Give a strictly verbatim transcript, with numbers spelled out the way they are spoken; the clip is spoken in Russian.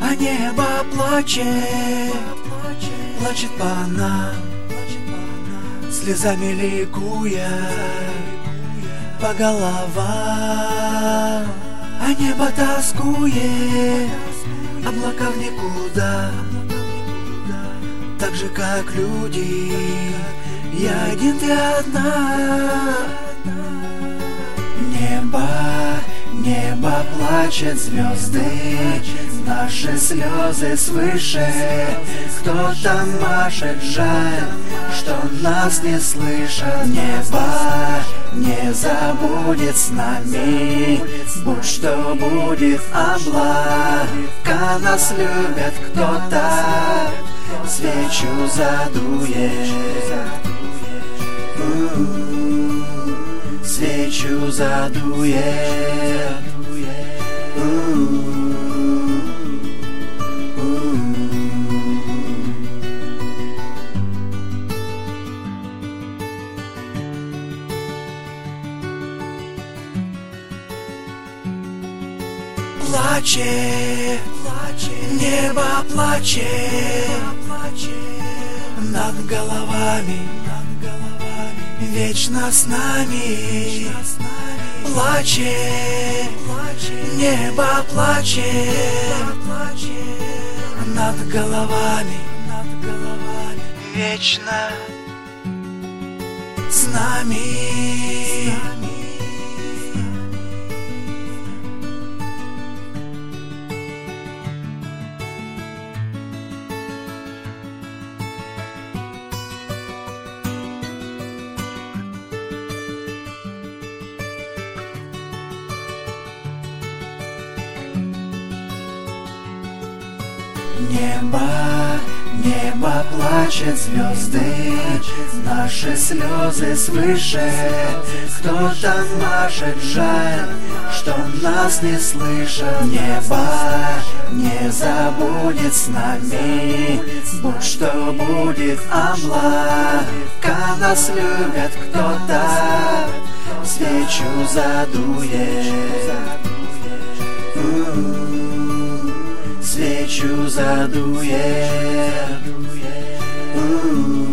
а небо плачет, плачет по нам, слезами ликуя по головам. А небо тоскует, облака в никуда, так же как люди, я один, ты одна. Небо, небо плачет, звезды, наши слезы свыше. Кто-то машет, жаль, что нас не слышат. Небо не забудет с нами, будь что будет, облака нас любят. Кто-то свечу задует, свечу задует. Плачет, небо плачет над головами, вечно с нами. Плачет, небо плачет над головами, вечно с нами. Небо, небо плачет, звезды, наши слезы свыше. Кто-то машет, жаль, что нас не слышат. Небо не забудет с нами, будь что будет, облака нас любят. Кто-то свечу задует, свечу задует.